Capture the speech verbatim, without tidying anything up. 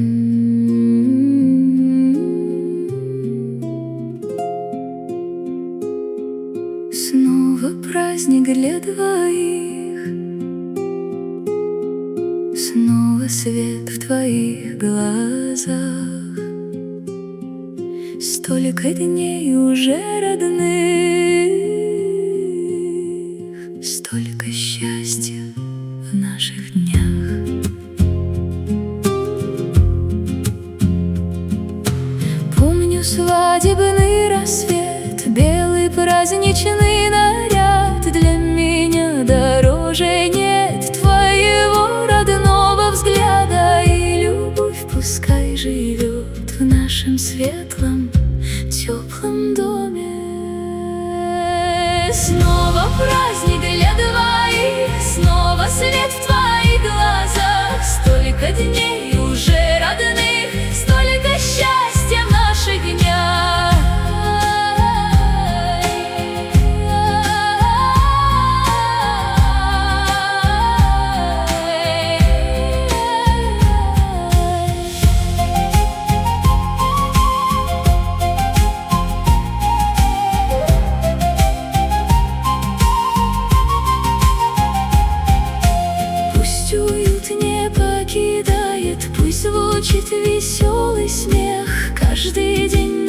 Снова праздник для двоих, снова свет в твоих глазах. Столько дней уже родных, столько счастья в наших днях. Помню свадебный рассвет, белый праздничный наряд. Для меня дороже нет твоего родного взгляда. И любовь пускай живет в нашем светлом, теплом доме. Снова праздник для двоих, снова свет в твоих глазах. Столько дней уже родных, столько счастья в наших днях. Уют не покидает, пусть звучит веселый смех каждый день.